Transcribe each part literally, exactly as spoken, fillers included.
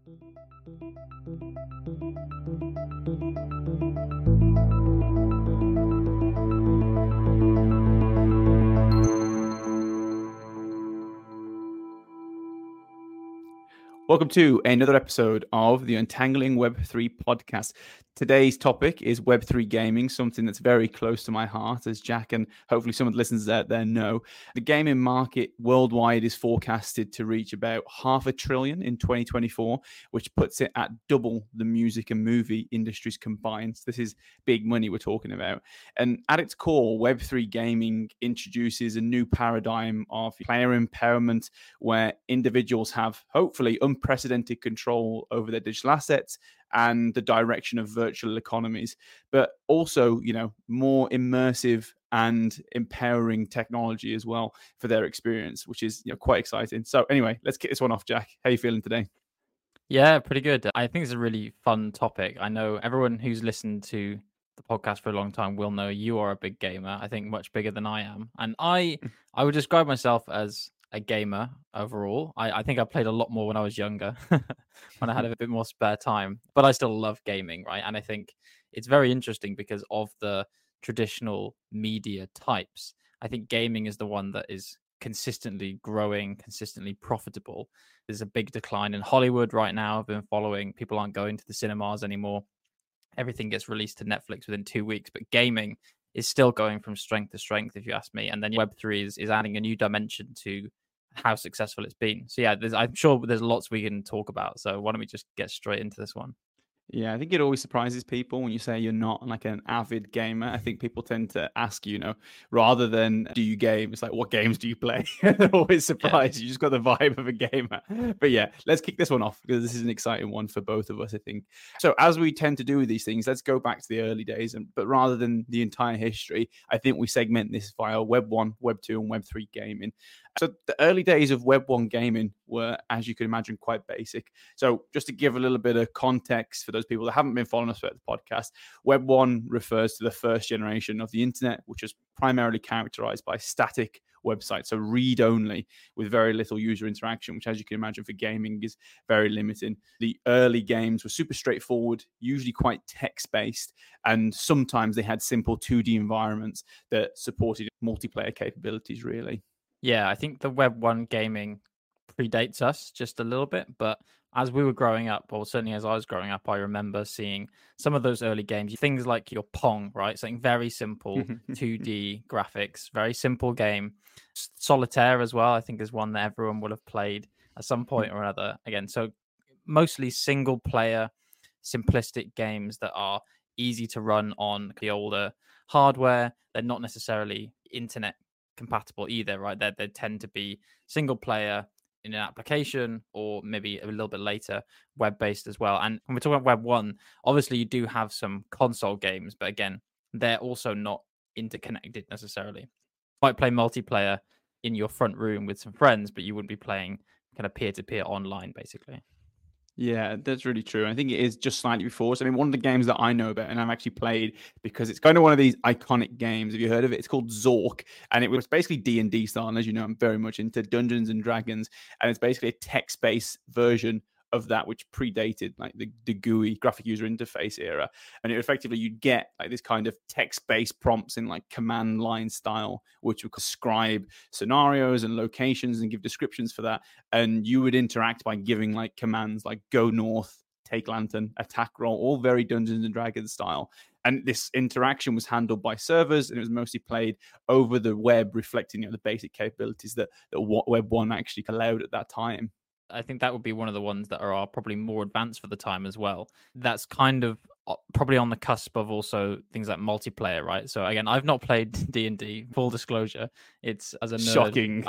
Welcome to another episode of the Untangling Web three podcast. Today's topic is Web three gaming, something that's very close to my heart, as Jack and hopefully some of the listeners out there know. The gaming market worldwide is forecasted to reach about half a trillion in twenty twenty-four, which puts it at double the music and movie industries combined. So this is big money we're talking about. And at its core, Web three gaming introduces a new paradigm of player empowerment where individuals have hopefully unprecedented control over their digital assets and the direction of virtual economies, but also, you know, more immersive and empowering technology as well for their experience, which is, you know, quite exciting. So anyway, let's kick this one off, Jack. How are you feeling today? Yeah, pretty good. I think it's a really fun topic. I know everyone who's listened to the podcast for a long time will know you are a big gamer. I think much bigger than I am. And I I would describe myself as a gamer overall. I, I think I played a lot more when I was younger, when I had a bit more spare time. But I still love gaming, right? And I think it's very interesting because of the traditional media types. I think gaming is the one that is consistently growing, consistently profitable. There's a big decline in Hollywood right now. I've been following. People aren't going to the cinemas anymore. Everything gets released to Netflix within two weeks. But gaming is still going from strength to strength, if you ask me. And then Web three is, is adding a new dimension to how successful it's been. So yeah, there's, I'm sure there's lots we can talk about. So why don't we just get straight into this one? Yeah, I think it always surprises people when you say you're not like an avid gamer. I think people tend to ask you, you know, rather than do you game, it's like, what games do you play? They're always surprised. Yeah. You just got the vibe of a gamer. But yeah, let's kick this one off because this is an exciting one for both of us, I think. So as we tend to do with these things, let's go back to the early days. And but rather than the entire history, I think we segment this via Web one, Web two, and Web three gaming. So the early days of Web one gaming were, as you can imagine, quite basic. So just to give a little bit of context for those people that haven't been following us throughout the podcast, Web one refers to the first generation of the internet, which is primarily characterized by static websites, so read-only with very little user interaction, which, as you can imagine, for gaming is very limiting. The early games were super straightforward, usually quite text-based, and sometimes they had simple two D environments that supported multiplayer capabilities, really. Yeah, I think the Web one gaming predates us just a little bit, but as we were growing up, or certainly as I was growing up, I remember seeing some of those early games, things like your Pong, right? Something very simple, two D graphics, very simple game. Solitaire as well, I think, is one that everyone will have played at some point or another. Again, so mostly single player, simplistic games that are easy to run on the older hardware. They're not necessarily internet compatible either, right? They they tend to be single player in an application, or maybe a little bit later web based as well. And when we're talking about Web one, obviously you do have some console games, but again, they're also not interconnected necessarily. You might play multiplayer in your front room with some friends, but you wouldn't be playing kind of peer to peer online, basically. Yeah, that's really true. I think it is just slightly before. So, I mean, one of the games that I know about and I've actually played because it's kind of one of these iconic games. Have you heard of it? It's called Zork, and it was basically D and D style. And as you know, I'm very much into Dungeons and Dragons, and it's basically a text-based version of that, which predated like the, the G U I graphic user interface era. And it effectively, you'd get like this kind of text-based prompts in like command line style, which would describe scenarios and locations and give descriptions for that. And you would interact by giving like commands like go north, take lantern, attack roll, all very Dungeons and Dragons style. And this interaction was handled by servers, and it was mostly played over the web, reflecting, you know, the basic capabilities that, that Web one actually allowed at that time. I think that would be one of the ones that are probably more advanced for the time as well. That's kind of probably on the cusp of also things like multiplayer, right? So again, I've not played D and D, full disclosure. It's as a nerd. Shocking.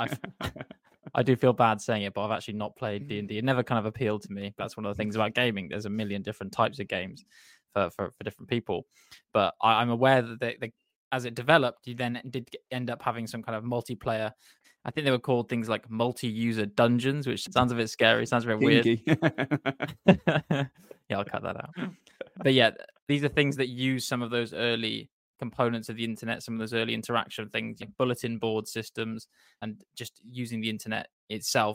I do feel bad saying it, but I've actually not played D and D. It never kind of appealed to me. That's one of the things about gaming. There's a million different types of games for, for, for different people. But I, I'm aware that they, they, as it developed, you then did end up having some kind of multiplayer. I think they were called things like multi-user dungeons, which sounds a bit scary. Sounds very Kinky. weird. Yeah, I'll cut that out. But yeah, these are things that use some of those early components of the internet, some of those early interaction things, like bulletin board systems, and just using the internet itself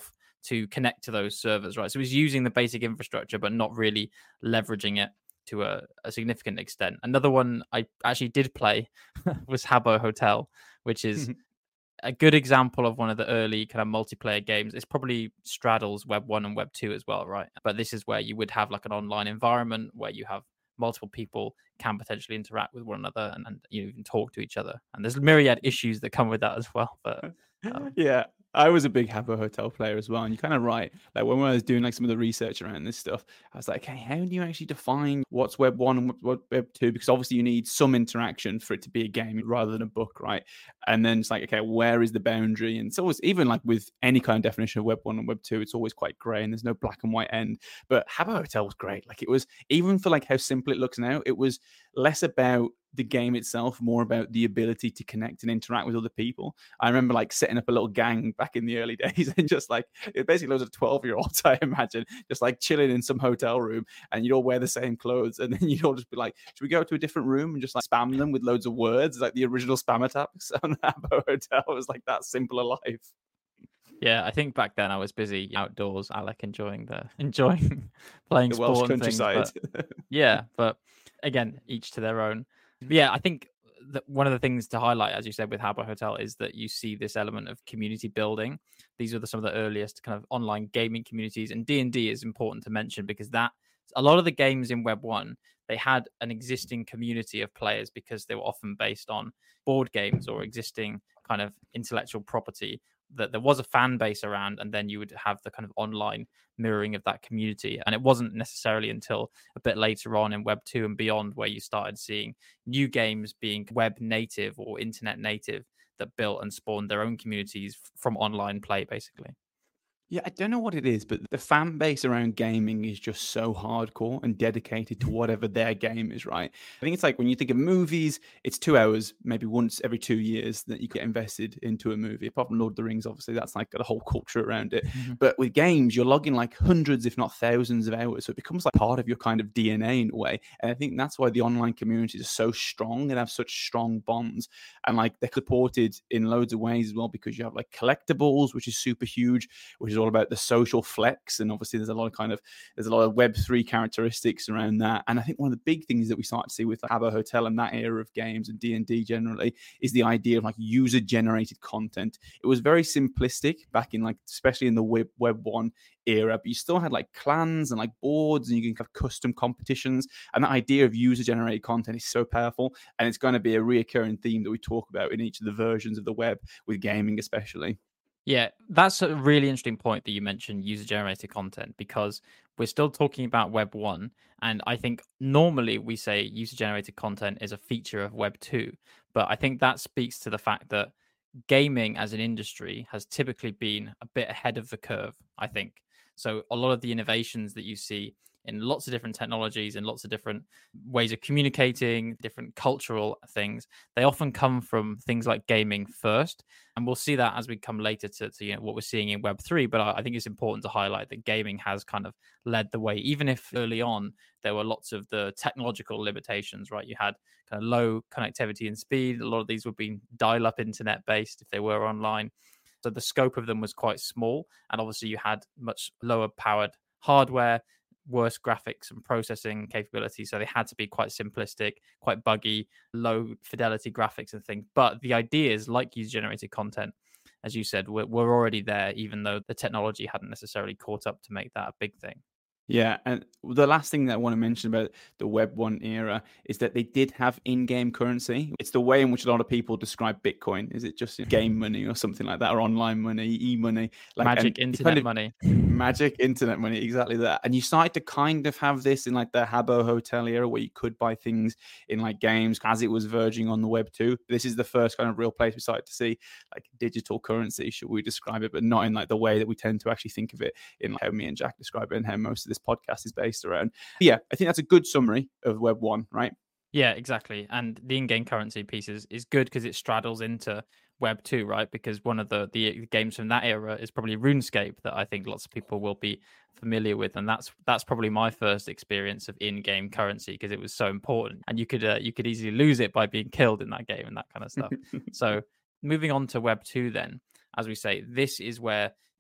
to connect to those servers, right? So it was using the basic infrastructure, but not really leveraging it to a, a significant extent. Another one I actually did play was Habbo Hotel, which is a good example of one of the early kind of multiplayer games. It's probably straddles Web one and Web two as well, right? But this is where you would have like an online environment where you have multiple people can potentially interact with one another and, and you even talk to each other. And there's myriad issues that come with that as well. But um, yeah, I was a big Habbo Hotel player as well. And you're kind of right. Like when I was doing like some of the research around this stuff, I was like, hey, how do you actually define what's Web one and what Web two? Because obviously you need some interaction for it to be a game rather than a book, right? And then it's like, okay, where is the boundary? And it's always, even like with any kind of definition of Web one and Web two, it's always quite grey and there's no black and white end. But Habbo Hotel was great. Like it was, even for like how simple it looks now, it was less about the game itself, more about the ability to connect and interact with other people. I remember like setting up a little gang back in the early days and just like, it basically loads of twelve year olds, I imagine, just like chilling in some hotel room and you'd all wear the same clothes. And then you'd all just be like, should we go to a different room and just like spam them with loads of words, like the original spam attacks on Habbo Hotel. It was like that simple a life. Yeah, I think back then I was busy outdoors, Alec, enjoying the enjoying playing the sport Welsh and things, countryside. but, yeah, but again, each to their own. But yeah, I think that one of the things to highlight, as you said, with Habbo Hotel is that you see this element of community building. These are the, some of the earliest kind of online gaming communities, and D and D is important to mention because that a lot of the games in Web one, they had an existing community of players because they were often based on board games or existing kind of intellectual property that there was a fan base around, and then you would have the kind of online mirroring of that community. And it wasn't necessarily until a bit later on in Web two and beyond where you started seeing new games being web native or internet native that built and spawned their own communities from online play, basically. Yeah, I don't know what it is, but the fan base around gaming is just so hardcore and dedicated to whatever their game is, right? I think it's like when you think of movies, it's two hours, maybe once every two years that you get invested into a movie. Apart from Lord of the Rings, obviously, that's like got a whole culture around it. Mm-hmm. But with games, you're logging like hundreds, if not thousands of hours. So it becomes like part of your kind of D N A in a way. And I think that's why the online communities are so strong and have such strong bonds. And like they're supported in loads of ways as well, because you have like collectibles, which is super huge, which is all about the social flex, and obviously there's a lot of kind of there's a lot of Web three characteristics around that. And I think one of the big things that we start to see with Habbo Hotel and that era of games and D and D generally is the idea of like user generated content. It was very simplistic back in like especially in the web web one era, but you still had like clans and like boards, and you can have custom competitions. And that idea of user generated content is so powerful, and it's going to be a reoccurring theme that we talk about in each of the versions of the web with gaming especially. Yeah, that's a really interesting point that you mentioned, user-generated content, because we're still talking about Web one, and I think normally we say user-generated content is a feature of Web two, but I think that speaks to the fact that gaming as an industry has typically been a bit ahead of the curve, I think. So a lot of the innovations that you see in lots of different technologies and lots of different ways of communicating, different cultural things, they often come from things like gaming first. And we'll see that as we come later to, to you know, what we're seeing in Web three. But I, I think it's important to highlight that gaming has kind of led the way, even if early on there were lots of the technological limitations, right? You had kind of low connectivity and speed. A lot of these were being dial-up internet based if they were online. So the scope of them was quite small. And obviously you had much lower powered hardware, worse graphics and processing capability, so they had to be quite simplistic, quite buggy, low fidelity graphics and things. But the ideas like user generated content, as you said, were, were already there, even though the technology hadn't necessarily caught up to make that a big thing. Yeah, and the last thing that I want to mention about the Web one era is that they did have in-game currency. It's the way in which a lot of people describe Bitcoin. Is it just you know, game money or something like that, or online money, e-money? Like magic internet kind of, money. Magic internet money, exactly that. And you started to kind of have this in like the Habbo Hotel era where you could buy things in like games as it was verging on the Web two. This is the first kind of real place we started to see like digital currency, should we describe it, but not in like the way that we tend to actually think of it in like how me and Jack describe it and how most of this podcast is based around. But yeah, I think that's a good summary of Web one, right? Yeah, exactly. And the in-game currency piece is, is good because it straddles into Web two, right? Because one of the, the games from that era is probably RuneScape that I think lots of people will be familiar with, and that's that's probably my first experience of in-game currency because it was so important, and you could uh, you could easily lose it by being killed in that game and that kind of stuff. So moving on to Web two, then, as we say, this is where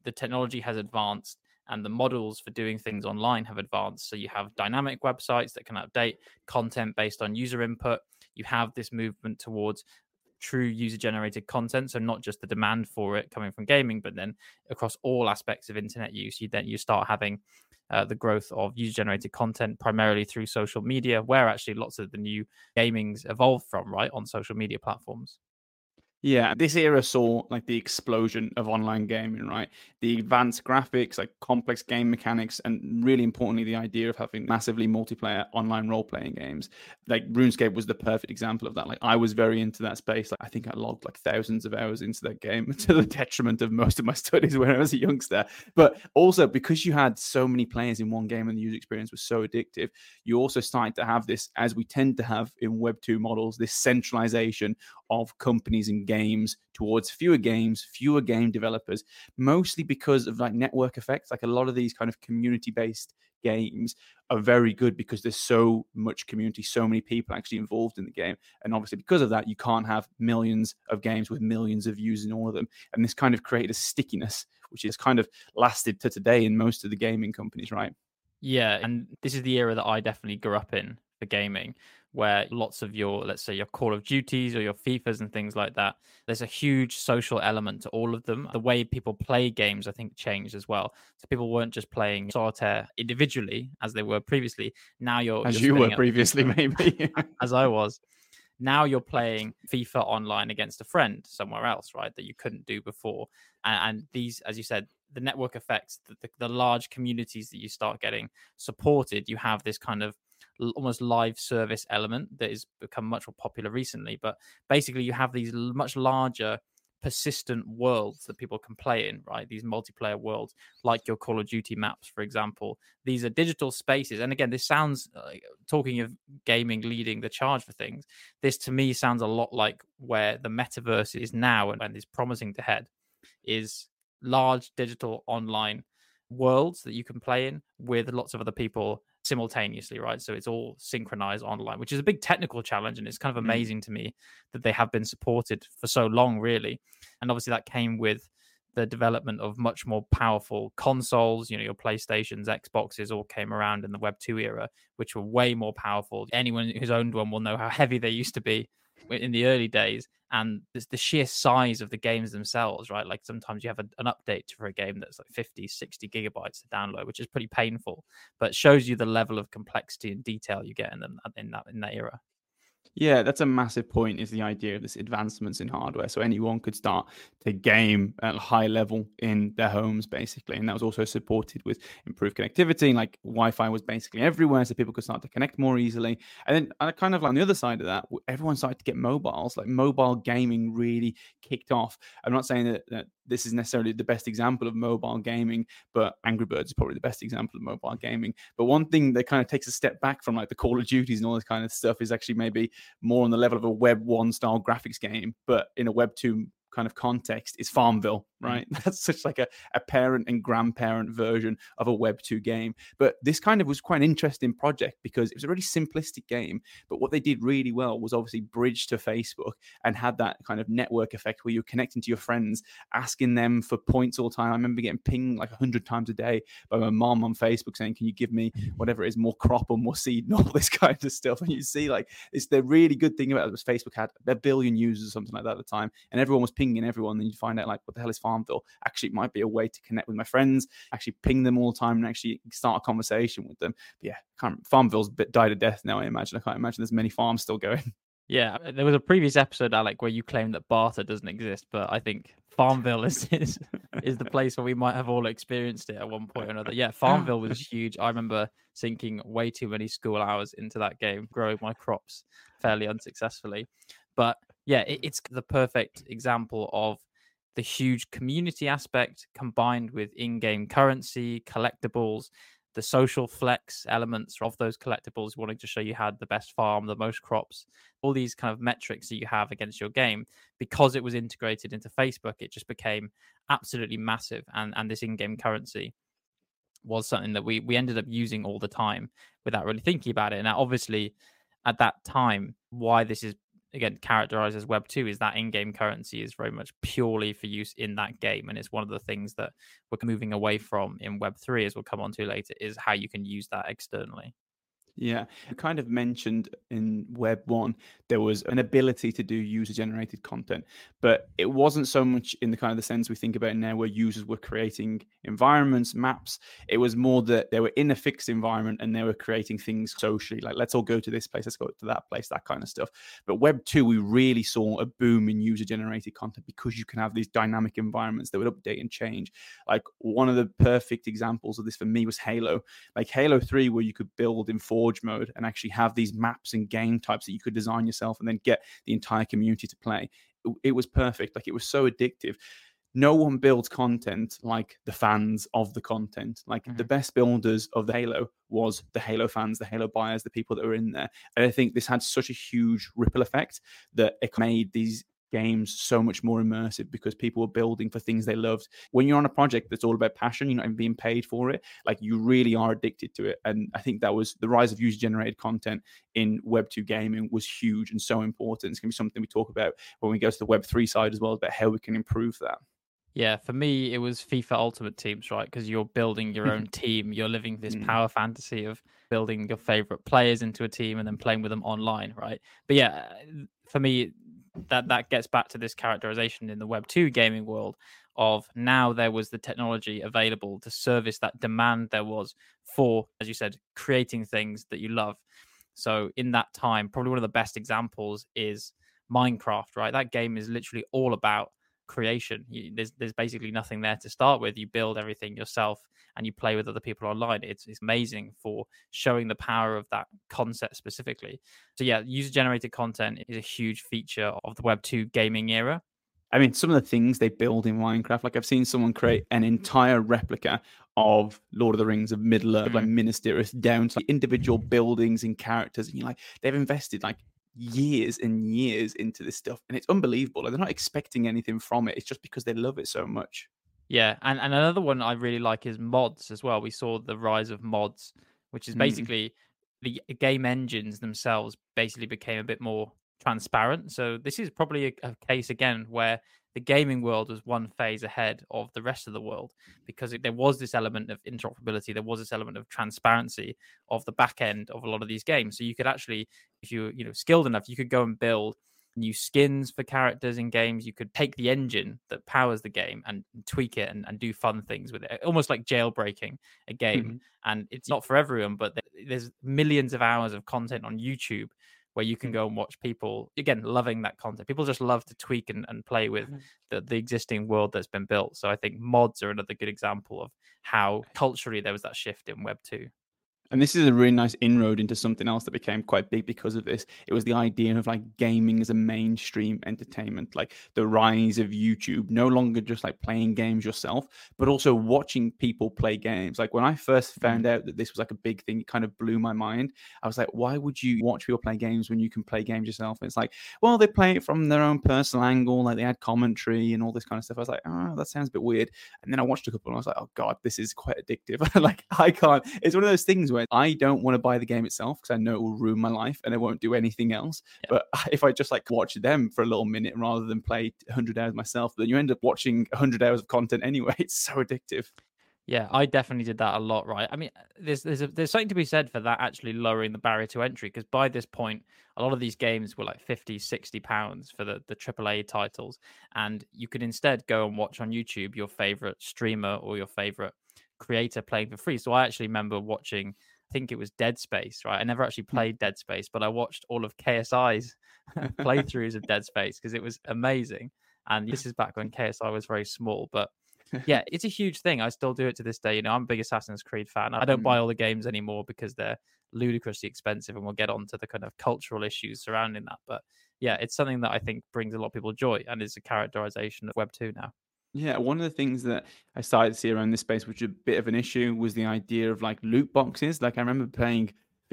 the technology has advanced and the models for doing things online have advanced. So you have dynamic websites that can update content based on user input. You have this movement towards true user generated content, so not just the demand for it coming from gaming, but then across all aspects of internet use, you then you start having uh, the growth of user generated content primarily through social media, where actually lots of the new gamings evolved from, right, on social media platforms. Yeah, this era saw like the explosion of online gaming, right? The advanced graphics, like complex game mechanics, and really importantly, the idea of having massively multiplayer online role playing games. Like RuneScape was the perfect example of that. Like I was very into that space. Like I think I logged like thousands of hours into that game to the detriment of most of my studies when I was a youngster. But also because you had so many players in one game and the user experience was so addictive, you also started to have this, as we tend to have in Web two models, this centralization of companies and games towards fewer games, fewer game developers, mostly because of like network effects. Like a lot of these kind of community-based games are very good because there's so much community, so many people actually involved in the game. And obviously because of that, you can't have millions of games with millions of users in all of them. And this kind of created a stickiness, which is kind of lasted to today in most of the gaming companies, right? Yeah, and this is the era that I definitely grew up in for gaming, where lots of your, let's say, your Call of Duties or your FIFAs and things like that, there's a huge social element to all of them. The way people play games, I think, changed as well. So people weren't just playing solitaire individually as they were previously. Now you're As you're you were spinning up, previously, maybe. as I was. Now you're playing FIFA online against a friend somewhere else, right? That you couldn't do before. And, and these, as you said, the network effects, the, the, the large communities that you start getting supported, you have this kind of l- almost live service element that has become much more popular recently. But basically, you have these l- much larger persistent worlds that people can play in, right? These multiplayer worlds, like your Call of Duty maps, for example. These are digital spaces. And again, this sounds, uh, talking of gaming leading the charge for things, this to me sounds a lot like where the metaverse is now and, and is promising to head, is large digital online worlds that you can play in with lots of other people simultaneously, right? So it's all synchronized online, which is a big technical challenge. And it's kind of Mm. amazing to me that they have been supported for so long, really. And obviously that came with the development of much more powerful consoles. You know, your PlayStations, Xboxes all came around in the Web two era, which were way more powerful. Anyone who's owned one will know how heavy they used to be in the early days. And there's the sheer size of the games themselves, right? Like sometimes you have a, an update for a game that's like fifty, sixty gigabytes to download, which is pretty painful, but it shows you the level of complexity and detail you get in them in that in that era. Yeah, that's a massive point, is the idea of this advancements in hardware. So anyone could start to game at a high level in their homes, basically. And that was also supported with improved connectivity. Like Wi-Fi was basically everywhere, so people could start to connect more easily. And then uh, kind of like on the other side of that, everyone started to get mobiles. Like mobile gaming really kicked off. I'm not saying that, that this is necessarily the best example of mobile gaming, but Angry Birds is probably the best example of mobile gaming. But one thing that kind of takes a step back from like the Call of Duties and all this kind of stuff is actually maybe more on the level of a Web one style graphics game, but in a Web two kind of context, is Farmville, right? Mm. That's such like a, a parent and grandparent version of a Web two game. But this kind of was quite an interesting project because it was a really simplistic game. But what they did really well was obviously bridge to Facebook and had that kind of network effect where you're connecting to your friends, asking them for points all the time. I remember getting pinged like a hundred times a day by my mom on Facebook saying, can you give me whatever it is, more crop or more seed and all this kind of stuff. And you see like it's the really good thing about it was Facebook had a billion users or something like that at the time, and everyone was pinging everyone. Then you find out like, what the hell is Farmville? Actually, it might be a way to connect with my friends, actually ping them all the time and actually start a conversation with them. But yeah, can't, Farmville's a bit died a death now, I imagine. I can't imagine there's many farms still going. Yeah, there was a previous episode, Alec, where you claimed that Barter doesn't exist, but I think Farmville is is, is the place where we might have all experienced it at one point or another. Yeah, Farmville was huge. I remember sinking way too many school hours into that game, growing my crops fairly unsuccessfully. But yeah, it, it's the perfect example of the huge community aspect combined with in-game currency, collectibles, the social flex elements of those collectibles, wanting to show you had the best farm, the most crops, all these kind of metrics that you have against your game. Because it was integrated into Facebook, it just became absolutely massive. And, and this in-game currency was something that we, we ended up using all the time without really thinking about it. Now, obviously, at that time, why this is again characterizes Web two is that in-game currency is very much purely for use in that game, and it's one of the things that we're moving away from in Web three, as we'll come on to later, is how you can use that externally. Yeah, you kind of mentioned in Web one, there was an ability to do user generated content, but it wasn't so much in the kind of the sense we think about now where users were creating environments, maps. It was more that they were in a fixed environment and they were creating things socially, like let's all go to this place, let's go to that place, that kind of stuff. But Web two, we really saw a boom in user generated content because you can have these dynamic environments that would update and change. Like one of the perfect examples of this for me was Halo. Like Halo three, where you could build in Forge mode and actually have these maps and game types that you could design yourself and then get the entire community to play. It, it was perfect. Like it was so addictive. No one builds content like the fans of the content. Like mm-hmm. the best builders of the Halo was the Halo fans, the Halo buyers, the people that were in there. And I think this had such a huge ripple effect that it made these games so much more immersive because people were building for things they loved. When you're on a project that's all about passion, you're not even being paid for it, like you really are addicted to it. And I think that was the rise of user generated content in Web two gaming was huge and so important. It's going to be something we talk about when we go to the Web three side as well, about how we can improve that. Yeah, for me, it was FIFA Ultimate Teams, right? Because you're building your own team. You're living this power fantasy of building your favorite players into a team and then playing with them online, right? But yeah, for me, that that gets back to this characterization in the Web two gaming world of now there was the technology available to service that demand there was for, as you said, creating things that you love. So in that time, probably one of the best examples is Minecraft, right? That game is literally all about creation. You, there's there's basically nothing there to start with. You build everything yourself and you play with other people online. It's, it's amazing for showing the power of that concept specifically. So yeah, user generated content is a huge feature of the Web two gaming era. I mean, some of the things they build in Minecraft, like I've seen someone create an entire replica of Lord of the Rings, of Middle Earth, mm-hmm. like Minas Tirith, down to like individual buildings and characters. And you're like, they've invested like years and years into this stuff, and it's unbelievable. Like, they're not expecting anything from it. It's just because they love it so much. Yeah, and, and another one I really like is mods as well. We saw the rise of mods, which is basically mm. the game engines themselves basically became a bit more transparent. So this is probably a, a case again where the gaming world was one phase ahead of the rest of the world because it, there was this element of interoperability, there was this element of transparency of the back end of a lot of these games. So you could actually, if you you know skilled enough, you could go and build new skins for characters in games. You could take the engine that powers the game and tweak it and, and do fun things with it, almost like jailbreaking a game. Mm-hmm. And it's not for everyone, but there's millions of hours of content on YouTube where you can go and watch people, again, loving that content. People just love to tweak and, and play with the, the existing world that's been built. So I think mods are another good example of how culturally there was that shift in Web two. And this is a really nice inroad into something else that became quite big because of this. It was the idea of like gaming as a mainstream entertainment, like the rise of YouTube, no longer just like playing games yourself, but also watching people play games. Like when I first found out that this was like a big thing, it kind of blew my mind. I was like, why would you watch people play games when you can play games yourself? And it's like, well, they play it from their own personal angle, like they add commentary and all this kind of stuff. I was like, oh, that sounds a bit weird. And then I watched a couple and I was like, oh God, this is quite addictive. Like I can't, it's one of those things where I don't want to buy the game itself because I know it will ruin my life and I won't do anything else. Yeah. But if I just like watch them for a little minute rather than play one hundred hours myself, then you end up watching one hundred hours of content anyway. It's so addictive. Yeah, I definitely did that a lot, right? I mean, there's there's a, there's something to be said for that actually lowering the barrier to entry because by this point, a lot of these games were like fifty, sixty pounds for the, the triple A titles. And you could instead go and watch on YouTube your favorite streamer or your favorite creator playing for free. So I actually remember watching, I think it was Dead Space, right? I never actually played Dead Space, but I watched all of K S I's playthroughs of Dead Space because it was amazing. And this is back when K S I was very small, but yeah, it's a huge thing. I still do it to this day. You know, I'm a big Assassin's Creed fan. I don't buy all the games anymore because they're ludicrously expensive, and we'll get on to the kind of cultural issues surrounding that. But yeah, it's something that I think brings a lot of people joy and is a characterization of Web two now. Yeah, one of the things that I started to see around this space, which was a bit of an issue, was the idea of like loot boxes. Like I remember playing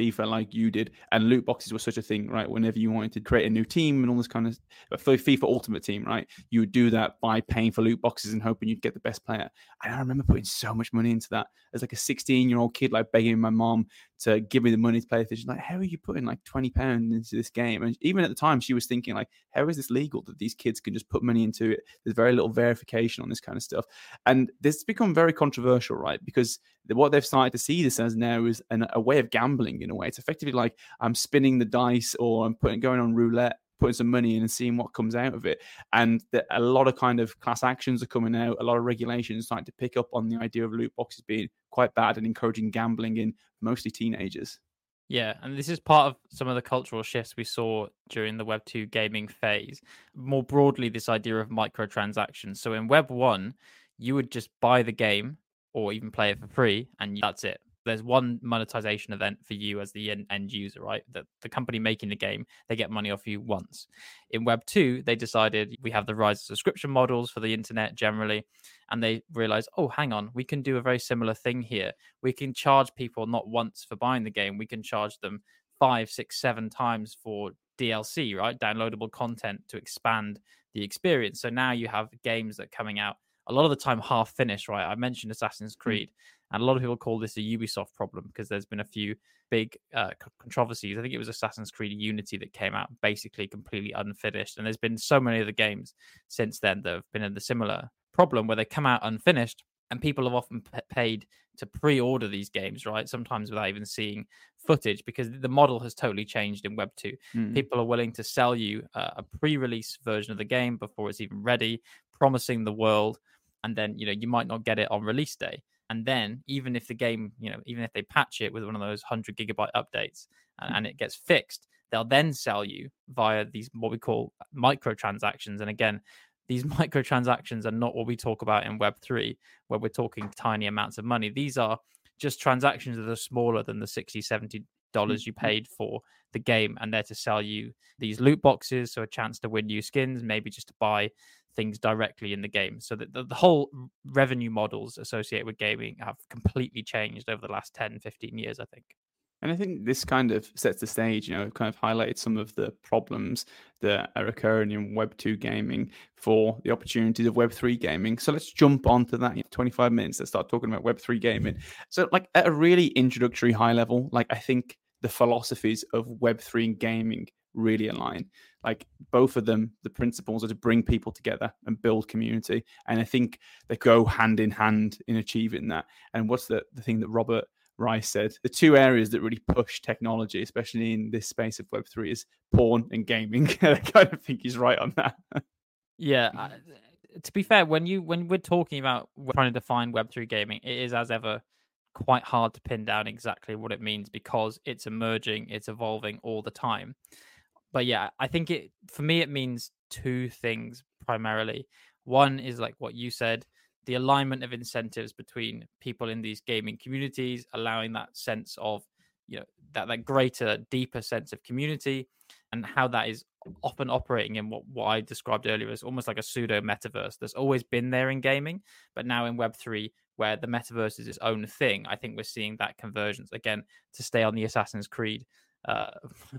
FIFA like you did, and loot boxes were such a thing, right? Whenever you wanted to create a new team and all this kind of for FIFA Ultimate Team, right? You would do that by paying for loot boxes and hoping you'd get the best player. And I remember putting so much money into that as like a sixteen year old kid, like begging my mom to give me the money to play this. She's like, how are you putting like twenty pounds into this game? And even at the time, she was thinking like, how is this legal that these kids can just put money into it? There's very little verification on this kind of stuff. And this has become very controversial, right? Because what they've started to see this as now is an, a way of gambling in a way. It's effectively like I'm spinning the dice or I'm putting going on roulette, putting some money in and seeing what comes out of it. And the, a lot of kind of class actions are coming out. A lot of regulations starting to pick up on the idea of loot boxes being quite bad and encouraging gambling in mostly teenagers. Yeah, and this is part of some of the cultural shifts we saw during the Web two gaming phase. More broadly, this idea of microtransactions. So in Web one, you would just buy the game or even play it for free, and that's it. There's one monetization event for you as the end, end user, right? That the company making the game, they get money off you once. In Web two, they decided we have the rise of subscription models for the internet generally, and they realized, oh, hang on, we can do a very similar thing here. We can charge people not once for buying the game, we can charge them five, six, seven times for D L C, right? Downloadable content to expand the experience. So now you have games that are coming out a lot of the time half finished, right? I mentioned Assassin's Creed. Mm. And a lot of people call this a Ubisoft problem because there's been a few big uh, controversies. I think it was Assassin's Creed Unity that came out basically completely unfinished. And there's been so many of the games since then that have been in the similar problem where they come out unfinished and people have often p- paid to pre-order these games, right? Sometimes without even seeing footage because the model has totally changed in Web two. Mm. People are willing to sell you uh, a pre-release version of the game before it's even ready, promising the world. And then, you know, you might not get it on release day. And then even if the game, you know, even if they patch it with one of those one hundred gigabyte updates and, and it gets fixed, they'll then sell you via these what we call microtransactions. And again, these microtransactions are not what we talk about in Web three, where we're talking tiny amounts of money. These are just transactions that are smaller than the sixty, seventy dollars you paid for the game. And they're to sell you these loot boxes, so a chance to win new skins, maybe just to buy things directly in the game. So that the, the whole revenue models associated with gaming have completely changed over the last ten, fifteen years, I think. And I think this kind of sets the stage, you know, kind of highlighted some of the problems that are occurring in Web two gaming for the opportunities of Web three gaming. So let's jump onto that in twenty-five minutes. Let's start talking about Web three gaming. So like at a really introductory high level, like I think the philosophies of Web three gaming really align. Like both of them, the principles are to bring people together and build community. And I think they go hand in hand in achieving that. And what's the, the thing that Robert Rice said? The two areas that really push technology, especially in this space of Web three, is porn and gaming. I kind of think he's right on that. Yeah. I, to be fair, when you when we're talking about we're trying to define Web three gaming, it is as ever quite hard to pin down exactly what it means because it's emerging, it's evolving all the time. But yeah, I think it for me, it means two things primarily. One is like what you said, the alignment of incentives between people in these gaming communities, allowing that sense of, you know, that, that greater, deeper sense of community and how that is often operating in what, what I described earlier as almost like a pseudo metaverse that's always been there in gaming. But now in Web three, where the metaverse is its own thing, I think we're seeing that convergence. Again, to stay on the Assassin's Creed uh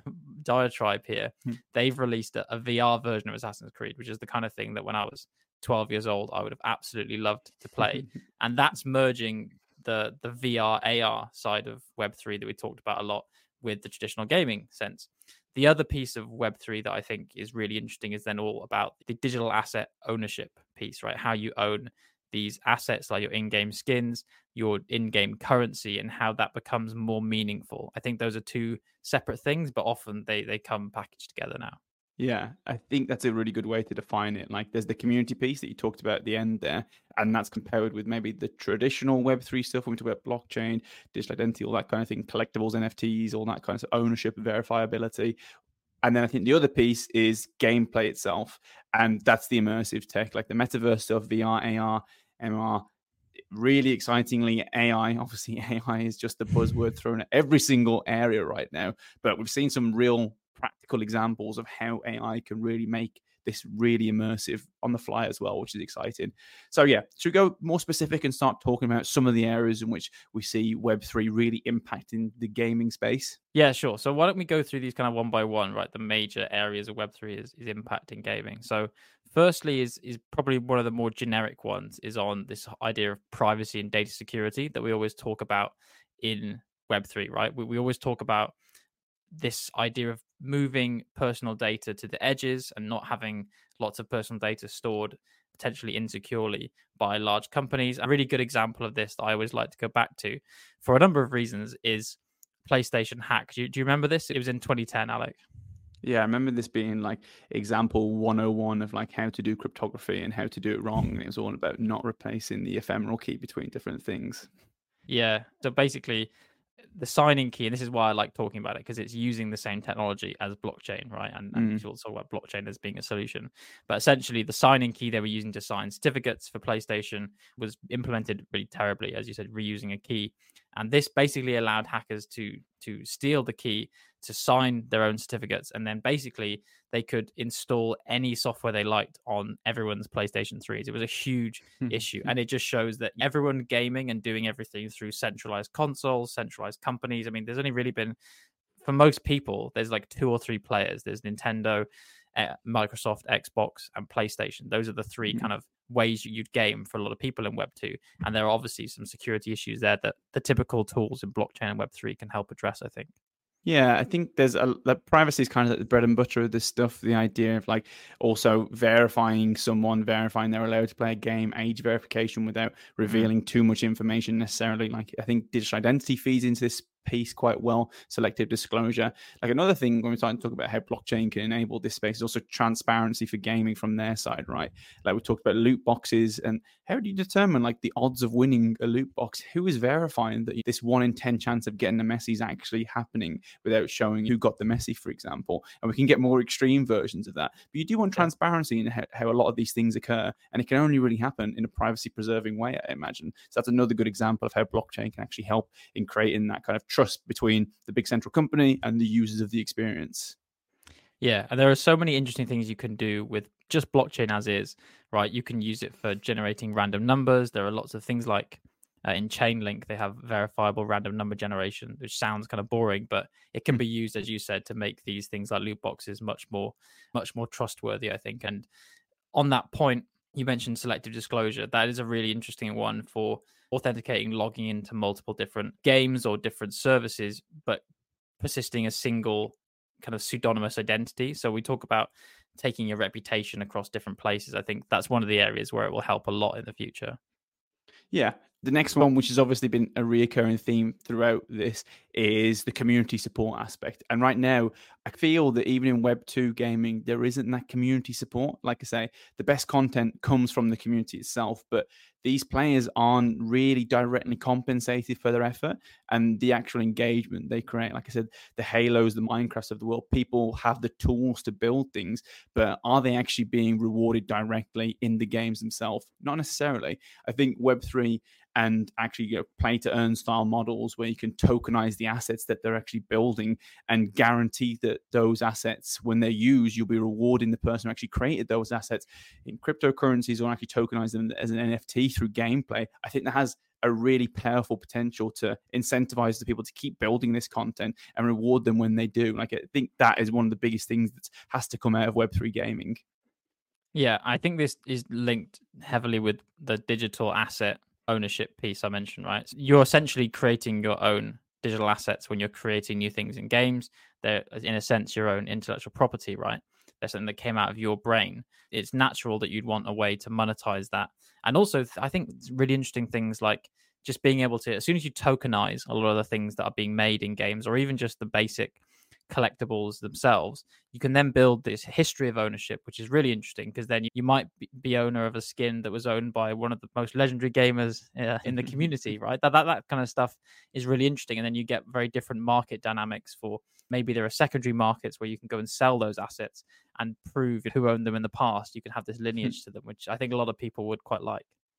diatribe here, hmm. they've released a, a V R version of Assassin's Creed, which is the kind of thing that when I was twelve years old I would have absolutely loved to play. And that's merging the the V R A R side of Web three that we talked about a lot with the traditional gaming sense. The other piece of Web three that I think is really interesting is then all about the digital asset ownership piece, right? How you own these assets like your in-game skins, your in-game currency, and how that becomes more meaningful. I think those are two separate things, but often they they come packaged together now. Yeah, I think that's a really good way to define it. Like there's the community piece that you talked about at the end there, and that's compared with maybe the traditional Web three stuff when we talk about blockchain, digital identity, all that kind of thing, collectibles, N F Ts, all that kind of ownership and verifiability. And then I think the other piece is gameplay itself, and that's the immersive tech, like the metaverse stuff, V R, A R, M R. Really excitingly, A I. Obviously, A I is just the buzzword thrown at every single area right now. But we've seen some real practical examples of how A I can really make this really immersive on the fly as well, which is exciting. So yeah, should we go more specific and start talking about some of the areas in which we see Web three really impacting the gaming space? Yeah, sure. So why don't we go through these kind of one by one, right? The major areas of Web three is, is impacting gaming. So firstly is is probably one of the more generic ones is on this idea of privacy and data security that we always talk about in Web three, right? We, we always talk about this idea of moving personal data to the edges and not having lots of personal data stored potentially insecurely by large companies. A really good example of this that I always like to go back to for a number of reasons is PlayStation hack. Do you, do you remember this? It was in twenty ten, Alec. Yeah, I remember this being like example one oh one of like how to do cryptography and how to do it wrong. And it was all about not replacing the ephemeral key between different things. Yeah. So basically, the signing key, and this is why I like talking about it, because it's using the same technology as blockchain, right? And, and Mm. people talk about blockchain as being a solution. But essentially, the signing key they were using to sign certificates for PlayStation was implemented really terribly, as you said, reusing a key. And this basically allowed hackers to to steal the key to sign their own certificates, and then basically they could install any software they liked on everyone's PlayStation threes. It was a huge issue, and it just shows that everyone gaming and doing everything through centralized consoles, centralized companies. I mean, there's only really been, for most people, there's like two or three players. There's Nintendo, uh, Microsoft, Xbox, and PlayStation. Those are the three kind of ways you'd game for a lot of people in Web two. And there are obviously some security issues there that the typical tools in blockchain and Web three can help address, I think. Yeah, I think there's a like, privacy is kind of like the bread and butter of this stuff. The idea of like also verifying someone, verifying they're allowed to play a game, age verification without revealing mm. too much information necessarily. Like I think digital identity feeds into this piece quite well, selective disclosure. Like another thing when we're starting to talk about how blockchain can enable this space is also transparency for gaming from their side, right? Like we talked about loot boxes, and how do you determine like the odds of winning a loot box? Who is verifying that this one in ten chance of getting a Messi is actually happening without showing who got the Messi, for example? And we can get more extreme versions of that. But you do want transparency in how, how a lot of these things occur, and it can only really happen in a privacy preserving way, I imagine. So that's another good example of how blockchain can actually help in creating that kind of trust between the big central company and the users of the experience. Yeah, and there are so many interesting things you can do with just blockchain as is, right? You can use it for generating random numbers. There are lots of things like uh, in Chainlink, they have verifiable random number generation, which sounds kind of boring, but it can be used, as you said, to make these things like loot boxes much more, much more trustworthy, I think. And on that point, you mentioned selective disclosure. That is a really interesting one for authenticating, logging into multiple different games or different services, but persisting a single kind of pseudonymous identity. So we talk about taking your reputation across different places. I think that's one of the areas where it will help a lot in the future. Yeah. The next one, which has obviously been a reoccurring theme throughout this, is the community support aspect. And right now, I feel that even in Web two gaming, there isn't that community support. Like I say, the best content comes from the community itself, but these players aren't really directly compensated for their effort and the actual engagement they create. Like I said, the Halos, the Minecrafts of the world, people have the tools to build things, but are they actually being rewarded directly in the games themselves? Not necessarily. I think Web three and actually, you know, play to earn style models where you can tokenize the assets that they're actually building and guarantee that those assets, when they're used, you'll be rewarding the person who actually created those assets in cryptocurrencies or actually tokenize them as an N F T through gameplay. I think that has a really powerful potential to incentivize the people to keep building this content and reward them when they do. Like, I think that is one of the biggest things that has to come out of Web three gaming. Yeah, I think this is linked heavily with the digital asset ownership piece I mentioned, right? So you're essentially creating your own digital assets when you're creating new things in games. They're, in a sense, your own intellectual property, right? They're something that came out of your brain. It's natural that you'd want a way to monetize that. And also, I think it's really interesting things like just being able to, as soon as you tokenize a lot of the things that are being made in games, or even just the basic collectibles themselves, you can then build this history of ownership, which is really interesting, because then you might be owner of a skin that was owned by one of the most legendary gamers uh, in the community, right? That, that that kind of stuff is really interesting. And then you get very different market dynamics for, maybe there are secondary markets where you can go and sell those assets and prove who owned them in the past. You can have this lineage to them, which I think a lot of people would quite like.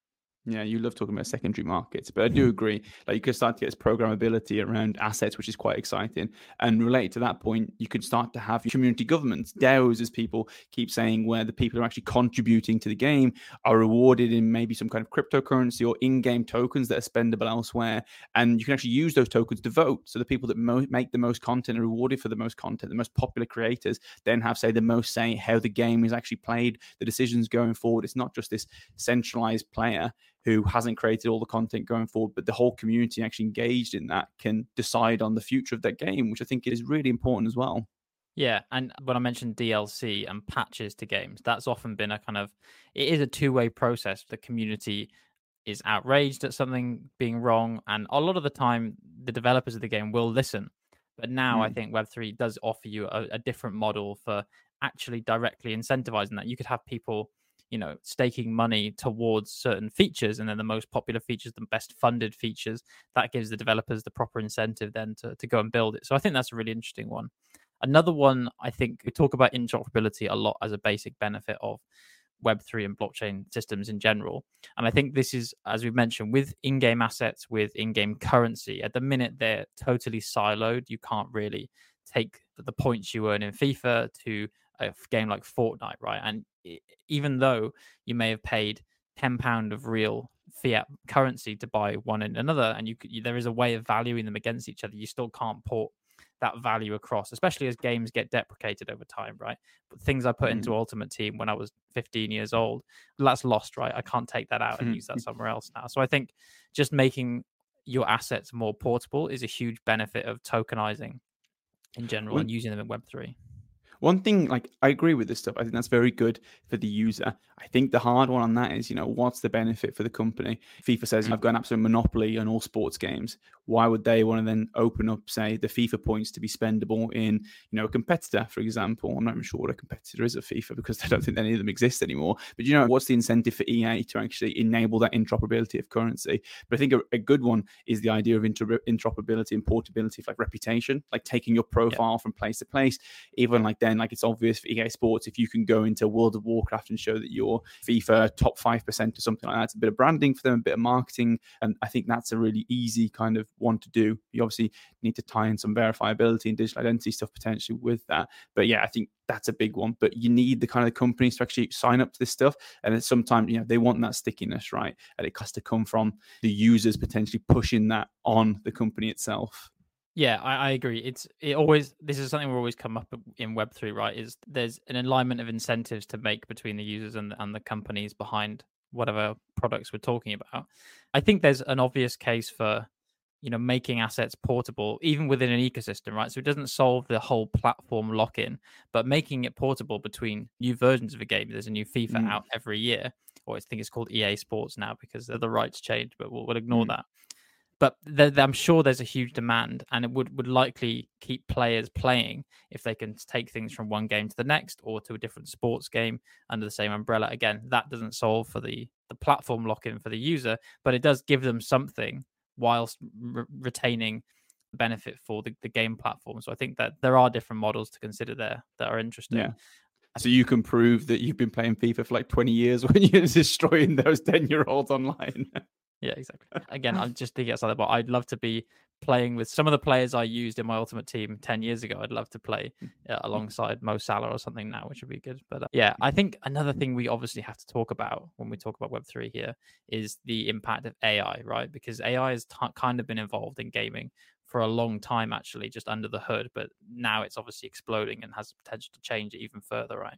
Yeah, you love talking about secondary markets, but I do agree. Like you could start to get this programmability around assets, which is quite exciting. And related to that point, you could start to have community governments, DAOs, as people keep saying, where the people who are actually contributing to the game are rewarded in maybe some kind of cryptocurrency or in-game tokens that are spendable elsewhere. And you can actually use those tokens to vote. So the people that mo- make the most content are rewarded for the most content. The most popular creators then have, say, the most say how the game is actually played, the decisions going forward. It's not just this centralized player who hasn't created all the content going forward, but the whole community actually engaged in that can decide on the future of that game, which I think is really important as well. Yeah, and when I mentioned D L C and patches to games, that's often been a kind of, it is a two-way process. The community is outraged at something being wrong, and a lot of the time the developers of the game will listen. But now I Mm. think Web three does offer you a, a different model for actually directly incentivizing that. You could have people, you know, staking money towards certain features, and then the most popular features, the best funded features, that gives the developers the proper incentive then to, to go and build it. So I think that's a really interesting one. Another one, I think we talk about interoperability a lot as a basic benefit of Web three and blockchain systems in general. And I think this is, as we mentioned, with in game assets, with in game currency, at the minute they're totally siloed. You can't really take the points you earn in FIFA to a game like Fortnite, right? And even though you may have paid ten pounds of real fiat currency to buy one and another, and you, you there is a way of valuing them against each other, you still can't port that value across, especially as games get deprecated over time, right? But things I put Mm. into Ultimate Team when I was fifteen years old, that's lost, right? I can't take that out and use that somewhere else now. So I think just making your assets more portable is a huge benefit of tokenizing in general One, and using them in Web three. One thing, like, I agree with this stuff. I think that's very good for the user. I think the hard one on that is, you know, what's the benefit for the company? FIFA says, I've got an absolute monopoly on all sports games. Why would they want to then open up, say, the FIFA points to be spendable in, you know, a competitor, for example? I'm not even sure what a competitor is at FIFA because I don't think any of them exist anymore. But, you know, what's the incentive for E A to actually enable that interoperability of currency? But I think a, a good one is the idea of inter- interoperability and portability of like reputation, like taking your profile yeah. from place to place. Even like then, like it's obvious for E A Sports, if you can go into World of Warcraft and show that you're FIFA top five percent or something like that, it's a bit of branding for them, a bit of marketing. And I think that's a really easy kind of one to do. You obviously need to tie in some verifiability and digital identity stuff potentially with that. But yeah, I think that's a big one. But you need the kind of companies to actually sign up to this stuff. And it's sometimes, you know, they want that stickiness, right? And it has to come from the users potentially pushing that on the company itself. Yeah, I, I agree. It's it always this is something we always come up in Web three, right? Is there's an alignment of incentives to make between the users and and the companies behind whatever products we're talking about. I think there's an obvious case for, you know, making assets portable even within an ecosystem, right? So it doesn't solve the whole platform lock-in, but making it portable between new versions of a game. There's a new FIFA mm. out every year, or I think it's called E A Sports now because the rights change, but we'll, we'll ignore mm. that. But there, I'm sure there's a huge demand, and it would, would likely keep players playing if they can take things from one game to the next or to a different sports game under the same umbrella. Again, that doesn't solve for the, the platform lock-in for the user, but it does give them something whilst re- retaining benefit for the, the game platform. So I think that there are different models to consider there that are interesting. Yeah. So you can prove that you've been playing FIFA for like twenty years when you're destroying those ten-year-olds online. Yeah, exactly. Again, I'm just thinking outside the box. I'd love to be playing with some of the players I used in my Ultimate Team ten years ago. I'd love to play uh, alongside Mo Salah or something now, which would be good. But uh, yeah, I think another thing we obviously have to talk about when we talk about Web three here is the impact of A I, right? Because A I has t- kind of been involved in gaming for a long time, actually, just under the hood. But now it's obviously exploding and has the potential to change it even further, right?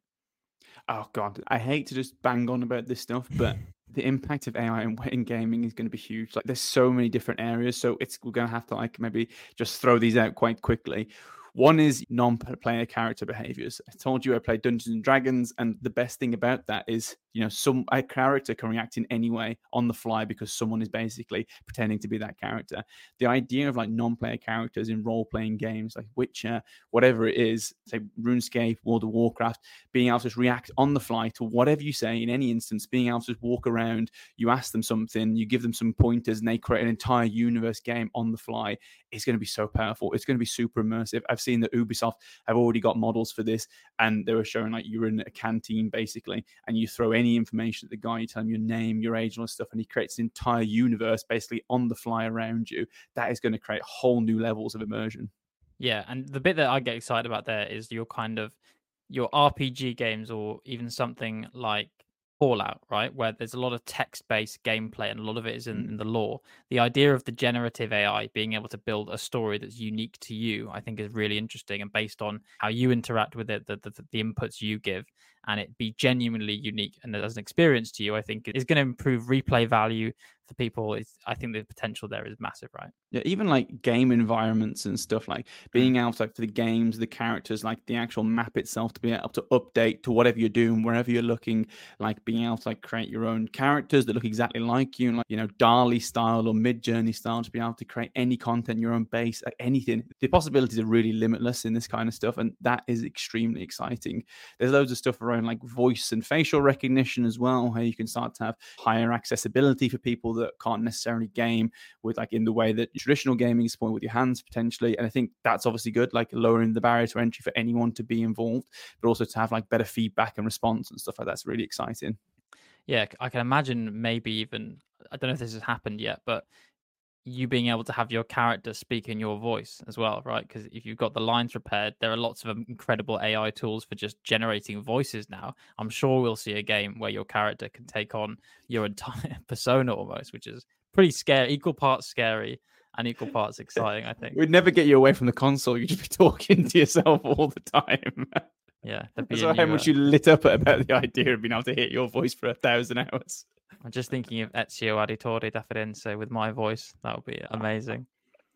Oh God, I hate to just bang on about this stuff, but the impact of A I in, in gaming is going to be huge. Like, there's so many different areas, so it's we're going to have to like maybe just throw these out quite quickly. One is non-player character behaviors. I told you I played Dungeons and Dragons, and the best thing about that is, you know, some a character can react in any way on the fly because someone is basically pretending to be that character. The idea of like non-player characters in role-playing games like Witcher, whatever it is, say RuneScape, World of Warcraft, being able to just react on the fly to whatever you say in any instance, being able to just walk around, you ask them something, you give them some pointers, and they create an entire universe game on the fly. It's going to be so powerful. It's going to be super immersive. I've seen that Ubisoft have already got models for this, and they were showing like you're in a canteen basically, and you throw any any information to the guy. You tell him your name, your age, and all this stuff, and he creates an entire universe basically on the fly around you. That is going to create whole new levels of immersion. Yeah, and the bit that I get excited about there is your kind of your R P G games, or even something like Fallout, right? Where there's a lot of text-based gameplay and a lot of it is in, Mm. in the lore. The idea of the generative A I being able to build a story that's unique to you, I think is really interesting, and based on how you interact with it, the, the, the inputs you give, and it be genuinely unique and as an experience to you, I think is going to improve replay value for people. It's, I think the potential there is massive, right? Yeah, even like game environments and stuff, like being mm. able to, like, for the games, the characters, like the actual map itself, to be able to update to whatever you're doing, wherever you're looking, like being able to like create your own characters that look exactly like you, and like, you know, DALL-E style or Midjourney style, to be able to create any content, your own base, like anything. The possibilities are really limitless in this kind of stuff, and that is extremely exciting. There's loads of stuff around like voice and facial recognition as well, how you can start to have higher accessibility for people that can't necessarily game with, like, in the way that traditional gaming is supported with your hands potentially. And I think that's obviously good, like lowering the barrier to entry for anyone to be involved, but also to have like better feedback and response and stuff like that's really exciting. Yeah, I can imagine maybe even, I don't know if this has happened yet, but you being able to have your character speak in your voice as well, right? Because if you've got the lines prepared, there are lots of incredible A I tools for just generating voices now. I'm sure we'll see a game where your character can take on your entire persona almost, which is pretty scary, equal parts scary and equal parts exciting, I think. We'd never get you away from the console. You'd just be talking to yourself all the time. Yeah. That's how new, much uh... you lit up about the idea of being able to hit your voice for a thousand hours. I'm just thinking of Ezio Auditore da Firenze with my voice. That would be amazing.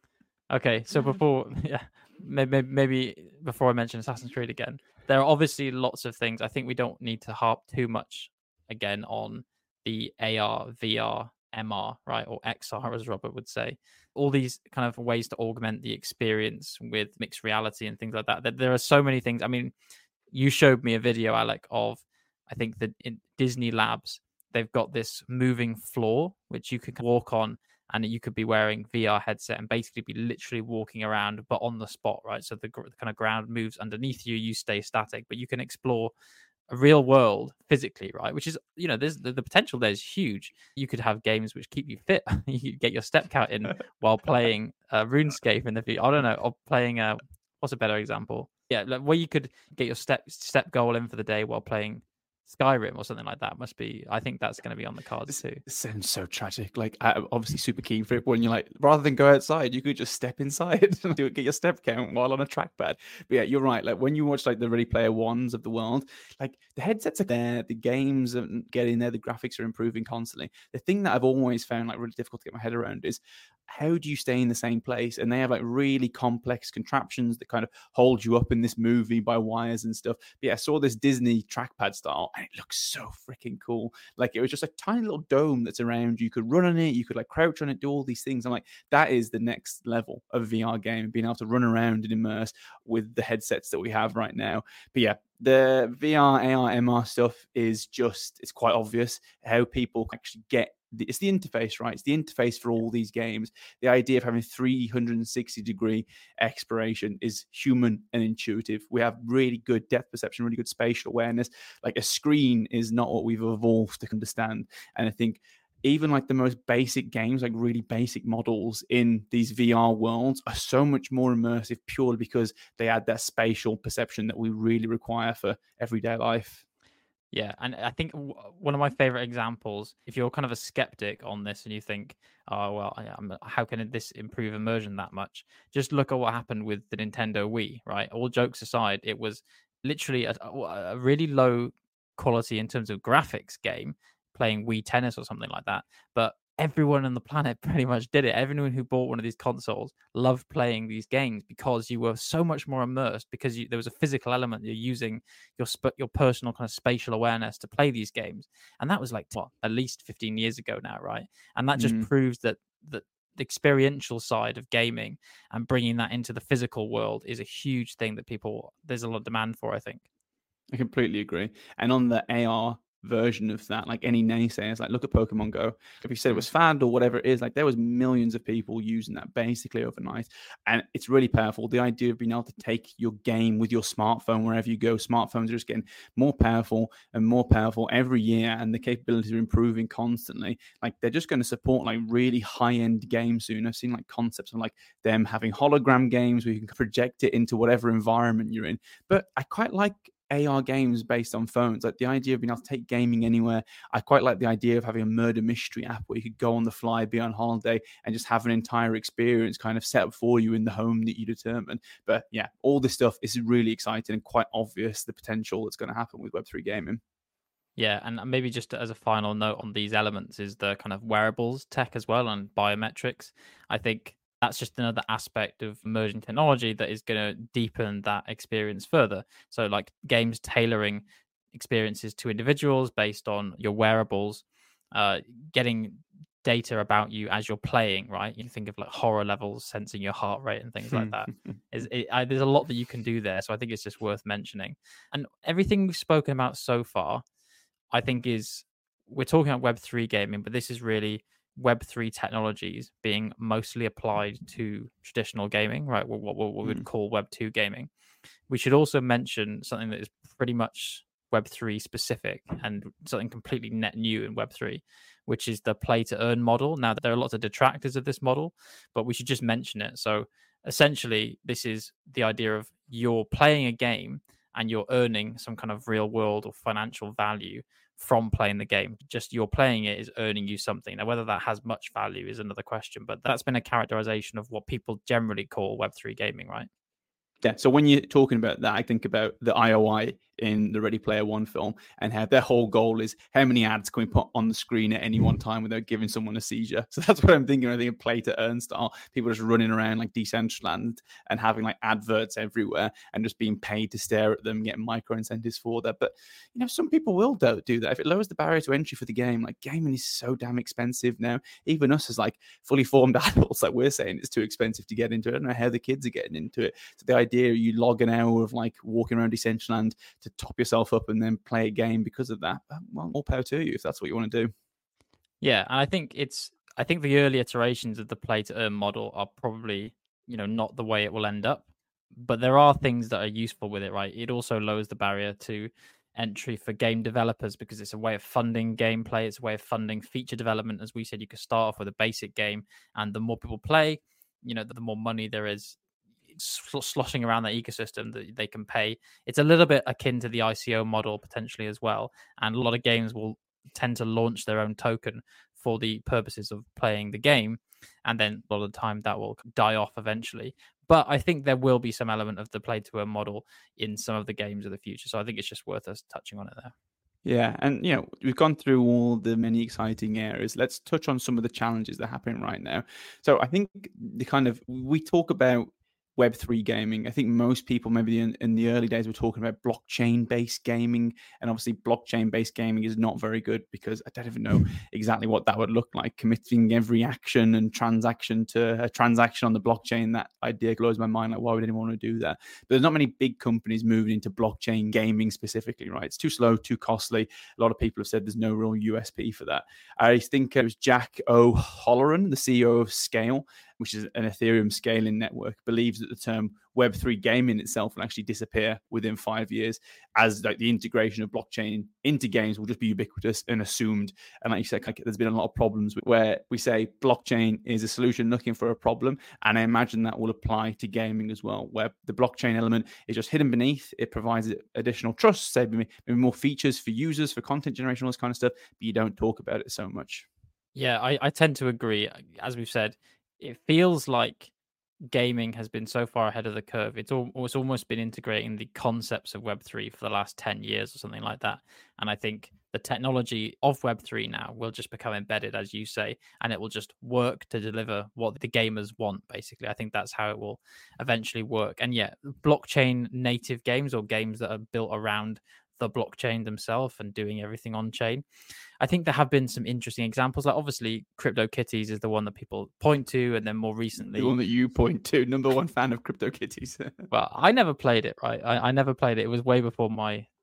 Okay, so before, yeah, maybe, maybe before I mention Assassin's Creed again, there are obviously lots of things. I think we don't need to harp too much again on the A R, V R, M R, right, or X R, as Robert would say. All these kind of ways to augment the experience with mixed reality and things like that. There are so many things. I mean, you showed me a video, Alec, of, I think, that in Disney Labs, they've got this moving floor which you could walk on, and you could be wearing V R headset and basically be literally walking around, but on the spot, right? So the, the kind of ground moves underneath you, you stay static, but you can explore a real world physically, right? Which is, you know, there's the, the potential there is huge. You could have games which keep you fit. You could get your step count in while playing uh, RuneScape in the future. I don't know, or playing a, what's a better example? Yeah, like where you could get your step step goal in for the day while playing Skyrim or something like that. Must be, I think that's going to be on the cards too. It sounds so tragic. Like, I'm obviously super keen for it when you're like, rather than go outside, you could just step inside and do it, get your step count while on a trackpad. But yeah, you're right. Like when you watch like the Ready Player Ones of the world, like the headsets are there, the games are getting there, the graphics are improving constantly. The thing that I've always found like really difficult to get my head around is, how do you stay in the same place? And they have like really complex contraptions that kind of hold you up in this movie by wires and stuff. But yeah, I saw this Disney trackpad style and it looks so freaking cool. Like it was just a tiny little dome that's around you. You could run on it, you could like crouch on it, do all these things. I'm like, that is the next level of V R game, being able to run around and immerse with the headsets that we have right now. But yeah, the V R, A R, M R stuff is just, it's quite obvious how people actually get the, it's the interface, right? It's the interface for all these games. The idea of having three hundred sixty degree exploration is human and intuitive. We have really good depth perception, really good spatial awareness. Like a screen is not what we've evolved to understand. And I think even like the most basic games, like really basic models in these V R worlds, are so much more immersive purely because they add that spatial perception that we really require for everyday life. Yeah, and I think one of my favorite examples, if you're kind of a skeptic on this and you think, oh, well, I'm, how can this improve immersion that much? Just look at what happened with the Nintendo Wii, right? All jokes aside, it was literally a, a really low quality in terms of graphics game, playing Wii Tennis or something like that. But everyone on the planet pretty much did it. Everyone who bought one of these consoles loved playing these games because you were so much more immersed, because you, there was a physical element. You're using your sp- your personal kind of spatial awareness to play these games. And that was like, what, at least fifteen years ago now, right? And that just mm. proves that, that the experiential side of gaming and bringing that into the physical world is a huge thing that people, there's a lot of demand for, I think. I completely agree. And on the A R version of that. Like any naysayers, like look at Pokemon Go. If you said it Mm. was fad or whatever it is, like there was millions of people using that basically overnight, and it's really powerful. The idea of being able to take your game with your smartphone wherever you go. Smartphones are just getting more powerful and more powerful every year, and the capabilities are improving constantly. Like they're just going to support like really high-end games soon. I've seen like concepts of like them having hologram games where you can project it into whatever environment you're in. But I quite like A R games based on phones. Like the idea of being able to take gaming anywhere. I quite like the idea of having a murder mystery app where you could go on the fly, be on holiday, and just have an entire experience kind of set up for you in the home that you determine. But yeah, all this stuff is really exciting and quite obvious the potential that's going to happen with Web three gaming. Yeah, and maybe just as a final note on these elements is the kind of wearables tech as well and biometrics. I think that's just another aspect of emerging technology that is going to deepen that experience further. So like games tailoring experiences to individuals based on your wearables, uh, getting data about you as you're playing, right? You think of like horror levels, sensing your heart rate and things like that. Is it, I, there's a lot that you can do there. So I think it's just worth mentioning. And everything we've spoken about so far, I think is, we're talking about Web three gaming, but this is really Web three technologies being mostly applied to traditional gaming, right? What, what, what we would Mm. call Web two gaming. We should also mention something that is pretty much Web three specific and something completely net new in Web three, which is the play to earn model. Now, there are lots of detractors of this model, but we should just mention it. So essentially, this is the idea of you're playing a game and you're earning some kind of real world or financial value from playing the game. Just you're playing it is earning you something. Now, whether that has much value is another question, but that's been a characterization of what people generally call Web three gaming, right? Yeah, so when you're talking about that, I think about the I O I in the Ready Player One film and how their whole goal is how many ads can we put on the screen at any one time without giving someone a seizure. So that's what I'm thinking. I think of play to earn style. People just running around like Decentraland and having like adverts everywhere and just being paid to stare at them, getting micro incentives for that. But you know, some people will do, do that if it lowers the barrier to entry for the game. Like gaming is so damn expensive now. Even us as like fully formed adults, like we're saying it's too expensive to get into it. I don't know how the kids are getting into it. So the idea you log an hour of like walking around Decentraland to top yourself up and then play a game because of that, well, all power to you if that's what you want to do. Yeah, and I think it's I think the early iterations of the play to earn model are probably, you know, not the way it will end up, but there are things that are useful with it, right? It also lowers the barrier to entry for game developers because it's a way of funding gameplay, it's a way of funding feature development. As we said, you could start off with a basic game, and the more people play, you know, the more money there is sloshing around that ecosystem that they can pay. It's a little bit akin to the I C O model potentially as well, and a lot of games will tend to launch their own token for the purposes of playing the game, and then a lot of the time that will die off eventually. But I think there will be some element of the play to earn model in some of the games of the future, so I think it's just worth us touching on it there. Yeah, and you know, we've gone through all the many exciting areas. Let's touch on some of the challenges that are happening right now. So I think the kind of, we talk about Web three gaming. I think most people, maybe in, in the early days, were talking about blockchain-based gaming, and obviously blockchain-based gaming is not very good because I don't even know exactly what that would look like. Committing every action and transaction to a transaction on the blockchain, that idea blows my mind. Like, why would anyone want to do that? But there's not many big companies moving into blockchain gaming specifically, right? It's too slow, too costly. A lot of people have said there's no real U S P for that. I think it was Jack O'Halloran, the C E O of Scale, which is an Ethereum scaling network, believes that the term Web three gaming itself will actually disappear within five years as like the integration of blockchain into games will just be ubiquitous and assumed. And like you said, like, there's been a lot of problems where we say blockchain is a solution looking for a problem. And I imagine that will apply to gaming as well, where the blockchain element is just hidden beneath. It provides additional trust, say maybe, maybe more features for users, for content generation, all this kind of stuff, but you don't talk about it so much. Yeah, I, I tend to agree. As we've said, it feels like gaming has been so far ahead of the curve. It's, al- it's almost been integrating the concepts of Web three for the last ten years or something like that. And I think the technology of Web three now will just become embedded, as you say, and it will just work to deliver what the gamers want, basically. I think that's how it will eventually work. And yeah, blockchain native games or games that are built around the blockchain themselves and doing everything on chain. I think there have been some interesting examples. Like obviously, CryptoKitties is the one that people point to, and then more recently, the one that you point to, number one fan of CryptoKitties. Well, I never played it, right? I, I never played it. It was way before my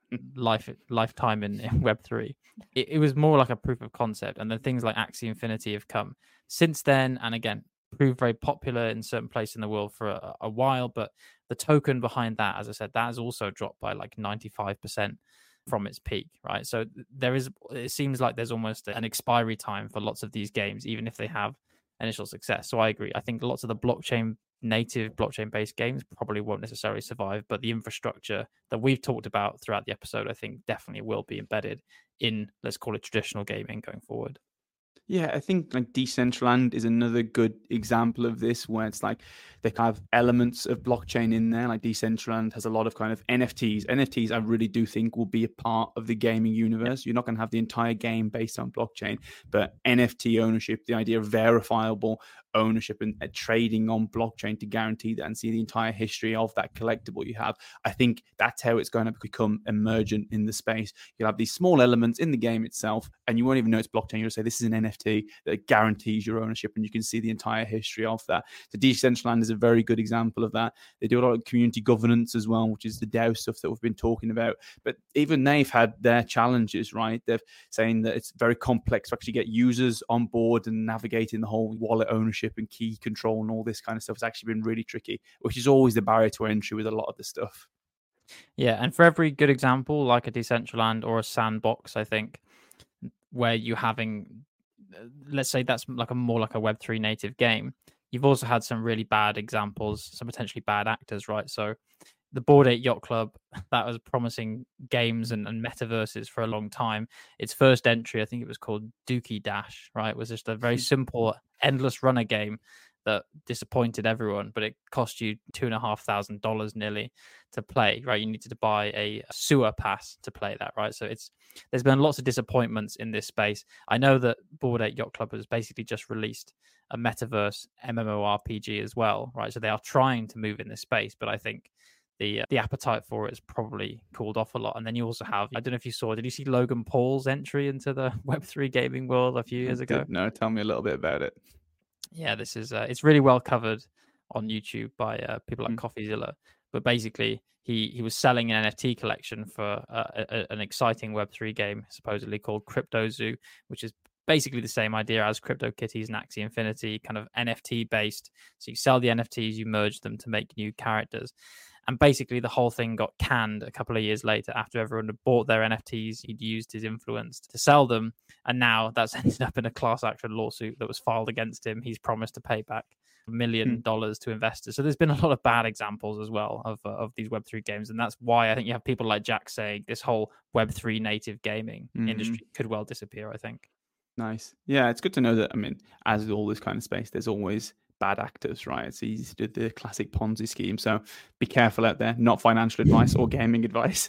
life lifetime in, in Web three. It, it was more like a proof of concept, and then things like Axie Infinity have come since then, and again proved very popular in certain places in the world for a, a while. But the token behind that, as I said, that has also dropped by like ninety-five percent from its peak, right? So there is, it seems like there's almost an expiry time for lots of these games, even if they have initial success. So I agree. I think lots of the blockchain native blockchain based games probably won't necessarily survive, but the infrastructure that we've talked about throughout the episode, I think definitely will be embedded in, let's call it, traditional gaming going forward. Yeah, I think like Decentraland is another good example of this, where it's like they have elements of blockchain in there. Like Decentraland has a lot of kind of N F Ts. N F Ts, I really do think, will be a part of the gaming universe. You're not going to have the entire game based on blockchain, but N F T ownership, the idea of verifiable ownership and uh, trading on blockchain to guarantee that and see the entire history of that collectible you have. I think that's how it's going to become emergent in the space. You'll have these small elements in the game itself, and you won't even know it's blockchain. You'll say this is an N F T that guarantees your ownership, and you can see the entire history of that. So Decentraland is a very good example of that. They do a lot of community governance as well, which is the DAO stuff that we've been talking about. But even they've had their challenges, right? They're saying that it's very complex to actually get users on board, and navigating the whole wallet ownership and key control and all this kind of stuff has actually been really tricky, which is always the barrier to entry with a lot of the stuff. Yeah, and for every good example, like a Decentraland or a Sandbox, I think, where you're having, let's say that's like a more like a Web three native game, you've also had some really bad examples, some potentially bad actors, right? So the Bored Ape Yacht Club, that was promising games and, and metaverses for a long time. Its first entry, I think it was called Dookie Dash, right? It was just a very simple, endless runner game that disappointed everyone, but it cost you two and a half thousand dollars nearly to play, right? You needed to buy a sewer pass to play that, right? So it's there's been lots of disappointments in this space. I know that Bored Ape Yacht Club has basically just released a metaverse MMORPG as well, right? So they are trying to move in this space, but I think the uh, the appetite for it has probably cooled off a lot. And then you also have, I don't know if you saw, did you see Logan Paul's entry into the Web three gaming world a few years ago? No, tell me a little bit about it. Yeah, this is uh, it's really well covered on YouTube by uh, people like mm. CoffeeZilla. But basically, he he was selling an N F T collection for uh, a, an exciting Web three game, supposedly called Crypto Zoo, which is basically the same idea as CryptoKitties and Axie Infinity, kind of N F T based. So you sell the N F Ts, you merge them to make new characters. And basically, the whole thing got canned a couple of years later after everyone had bought their N F Ts. He'd used his influence to sell them. And now that's ended up in a class action lawsuit that was filed against him. He's promised to pay back a million dollars to investors. So there's been a lot of bad examples as well of, uh, of these Web three games. And that's why I think you have people like Jack saying this whole Web three native gaming mm-hmm. industry could well disappear, I think. Nice. Yeah, it's good to know that, I mean, as with all this kind of space, there's always bad actors, right? It's easy to do the classic Ponzi scheme. So be careful out there. Not financial advice or gaming advice.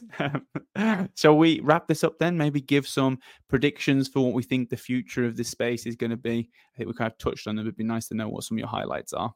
Shall we wrap this up then? Maybe give some predictions for what we think the future of this space is going to be. I think we kind of touched on them. It'd be nice to know what some of your highlights are.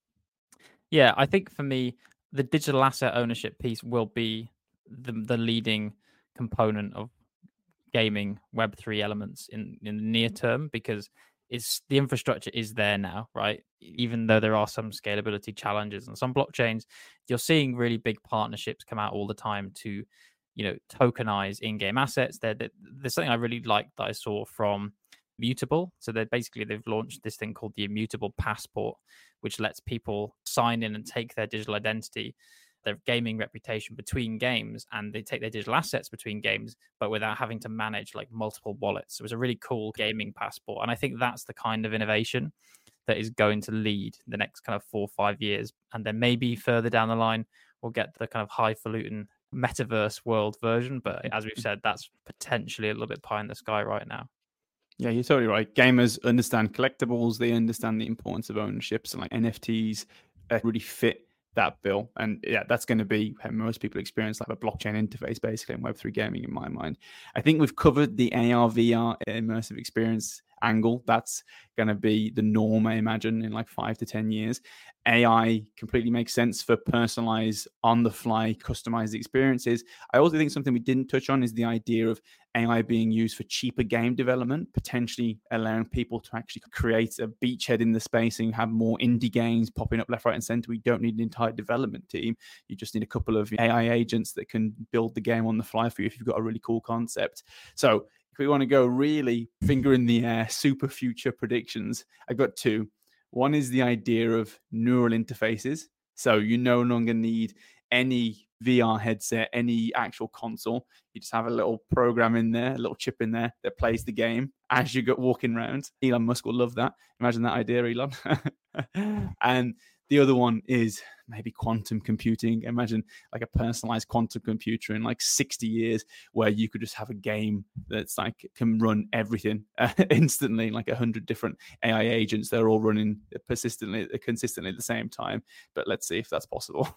Yeah, I think for me, the digital asset ownership piece will be the, the leading component of gaming Web three elements in, in the near term, because it's the infrastructure is there now, right? Even though there are some scalability challenges and some blockchains, you're seeing really big partnerships come out all the time to, you know, tokenize in-game assets. There, there's something I really liked that I saw from Mutable. So they basically they've launched this thing called the Immutable Passport, which lets people sign in and take their digital identity, their gaming reputation between games, and they take their digital assets between games, but without having to manage like multiple wallets. So it was a really cool gaming passport. And I think that's the kind of innovation that is going to lead the next kind of four or five years. And then maybe further down the line, we'll get the kind of highfalutin metaverse world version. But as we've said, that's potentially a little bit pie in the sky right now. Yeah, you're totally right. Gamers understand collectibles. They understand the importance of ownership. So like N F Ts uh, really fit that bill. And yeah, that's going to be how most people experience like a blockchain interface basically in Web three gaming in my mind. I think we've covered the A R, V R immersive experience angle. That's going to be the norm, I imagine, in like five to ten years. A I completely makes sense for personalized, on the fly, customized experiences. I also think something we didn't touch on is the idea of A I being used for cheaper game development, potentially allowing people to actually create a beachhead in the space and have more indie games popping up left, right, and center. We don't need an entire development team. You just need a couple of A I agents that can build the game on the fly for you if you've got a really cool concept. So if we want to go really finger in the air, super future predictions, I've got two. One is the idea of neural interfaces. So you no longer need any V R headset, any actual console. You just have a little program in there, a little chip in there that plays the game as you go walking around. Elon Musk will love that. Imagine that idea, Elon. And the other one is maybe quantum computing. Imagine like a personalized quantum computer in like sixty years where you could just have a game that's like can run everything uh, instantly, like a hundred different A I agents. They're all running persistently, consistently at the same time. But let's see if that's possible.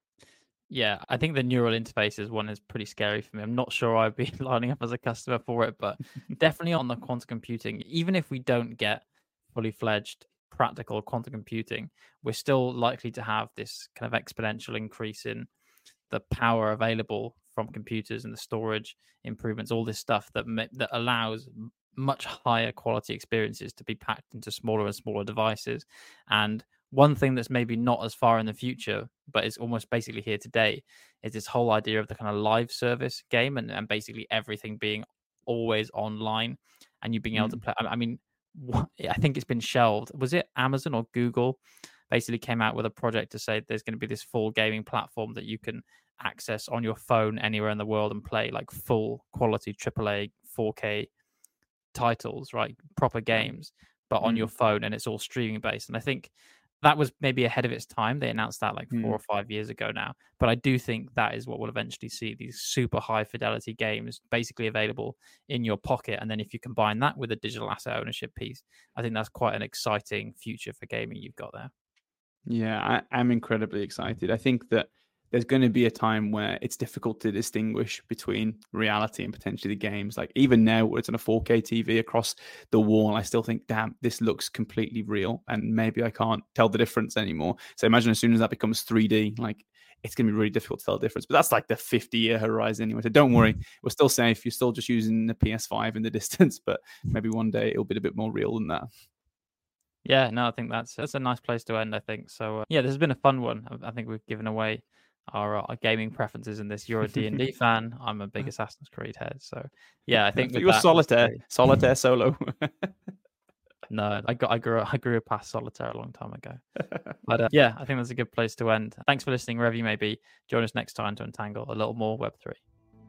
Yeah, I think the neural interfaces one is pretty scary for me. I'm not sure I'd be lining up as a customer for it, but definitely on the quantum computing, even if we don't get fully fledged practical quantum computing, we're still likely to have this kind of exponential increase in the power available from computers and the storage improvements, all this stuff that that allows much higher quality experiences to be packed into smaller and smaller devices. And one thing that's maybe not as far in the future, but is almost basically here today, is this whole idea of the kind of live service game and, and basically everything being always online and you being able mm. to play. I mean, I think it's been shelved. Was it Amazon or Google basically came out with a project to say there's going to be this full gaming platform that you can access on your phone anywhere in the world and play like full quality triple A four K titles, right? Proper games, but on mm. your phone, and it's all streaming based. And I think that was maybe ahead of its time. They announced that like four mm. or five years ago now. But I do think that is what we'll eventually see, these super high fidelity games basically available in your pocket. And then if you combine that with a digital asset ownership piece, I think that's quite an exciting future for gaming you've got there. Yeah, I, I'm incredibly excited. I think that there's going to be a time where it's difficult to distinguish between reality and potentially the games. Like even now, where it's on a four K T V across the wall, I still think, damn, this looks completely real. And maybe I can't tell the difference anymore. So imagine as soon as that becomes three D, like it's going to be really difficult to tell the difference. But that's like the fifty-year horizon anyway. So don't worry, we're still safe. You're still just using the P S five in the distance, but maybe one day it'll be a bit more real than that. Yeah, no, I think that's that's a nice place to end, I think. So, uh, yeah, this has been a fun one. I think we've given away our, our gaming preferences in this. You're a D and D fan. I'm a big Assassin's Creed head. So, yeah, I think with you're that, solitaire, solitaire solo. No, I got I grew I grew past solitaire a long time ago. But uh, yeah, I think that's a good place to end. Thanks for listening, wherever you may be. Join us next time to untangle a little more Web three.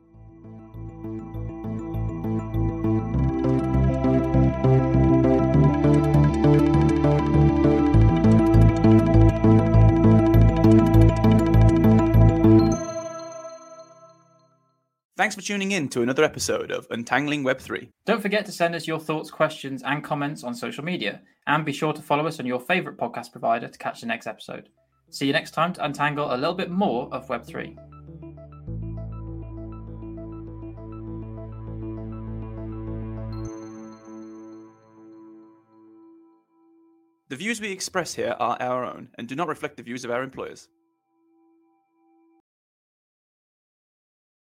Thanks for tuning in to another episode of Untangling Web three. Don't forget to send us your thoughts, questions, and comments on social media. And be sure to follow us on your favourite podcast provider to catch the next episode. See you next time to untangle a little bit more of Web three. The views we express here are our own and do not reflect the views of our employers.